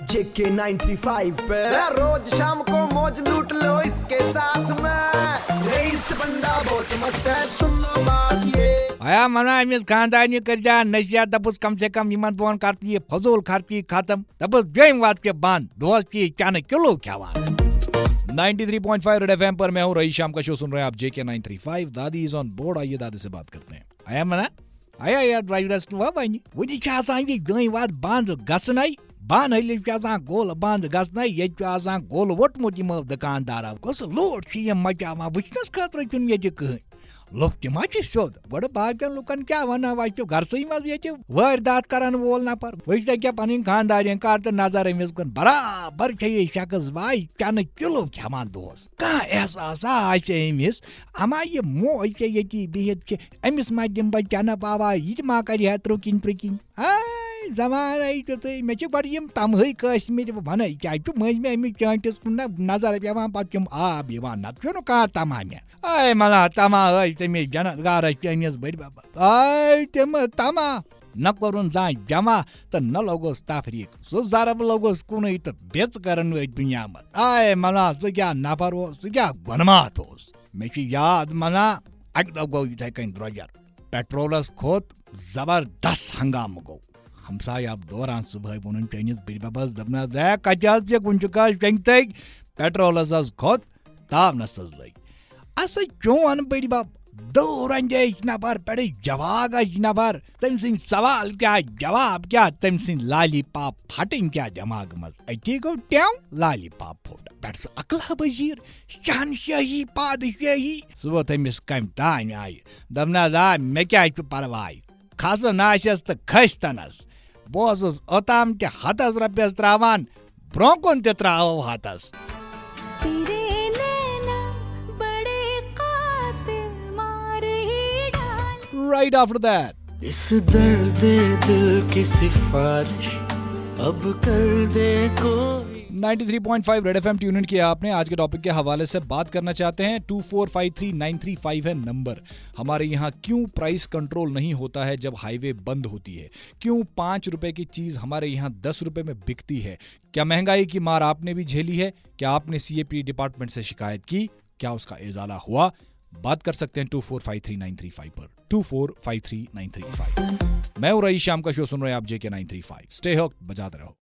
JK 935 पे रोज शाम को मौज लूट लो इसके साथ में। रईस बंदा बहुत मस्त है, सुन लो बात ये। आया मना अमिस खानदानी कर जा नशिया दबुस कम से कम यमन बोन करती फजूल खर्ची खत्म दबुस बेम वात के बंद दोस्त की चाने किलो क्या 93.5 रेड एफएम पर मैं हूं रईस शाम का शो सुन रहे हैं आप JK 935। दादी इज ऑन बोर्ड, आइए दादी से बात करते हैं। आया मना आया यार ड्राइवर वानी वो जी गई बात बंद गसनाई बान हल गोल बंद गसना ये गोल वोटमुत यमो दुकानदार कस लोड मचा वचनस खतर कहीं लुक तम सोद बड़ बाकन लुकन क्या वना वो गरसई मज वारदात करान वोल नफर वह क्या पन खानदार कर तो नजर अमिस कुन बराबर ये शख्स वाई चन किलो खेमान दोस कह एहसास अमिस अमा ये मोज ये बिहित अमिस मा दिम बह चन पावा यह मा कर त्रुकिन त्रुकिन जमान मे बड़म तमह कसमित वन क्या मज मे अमिस चांटिस कुन नजर पे पम आब नत कह तमा मे आय मला तमा तमिस जन गार अमिस बड़ आय तम तमा न कोरुन जान जमा तो न लोगोस तफरीक सो जरब लोगोस कुन तो बेच करन दुनिया मत आय मना सह क्या नफर हो सह क्या गुनमात हो मे याद मना अक दो गो इथे कन द्रजर पेट्रोलस खोत जबरदस्त हंगाम गो हमसाय अब दौरान सुबह वन चनिस बस दपना दे कचास कुन चंगत पेट्रोलस खोत तावनस लग अस चोन बड़ बब दौरंज नफर पे जवाग नफर तम सवाल क्या जवाब क्या तम लाली पाप फटन क्या दिमाग मज अति गो टेव लाली पाप फुट पे अकला बजीर शहनशाही पादशाही सह तमिस कम तान आय दपना दा मे क्या परवाय खस नाशस तो खस तनस बह ओताम ते हतस रपियस त्रावान ब्रो कुन ते त्राव हतस right after that इस दर्द दिल की सिफारिश अब कर दे कोई 93.5 रेड एफएम ट्यून इन किया आपने। आज के टॉपिक के हवाले से बात करना चाहते हैं 2453-935 है नंबर। हमारे यहाँ क्यों प्राइस कंट्रोल नहीं होता है जब हाईवे बंद होती है? क्यों 5 रुपए की चीज हमारे यहाँ 10 रुपए में बिकती है? क्या महंगाई की मार आपने भी झेली है? क्या आपने CAP डिपार्टमेंट से शिकायत की? क्या उसका इजाला हुआ? बात कर सकते हैं 2453-935 पर 2453-935। मैं हूं रईस शाम का शो सुन रहे हैं आप JK 935। स्टे होक्ड, बजाते रहो।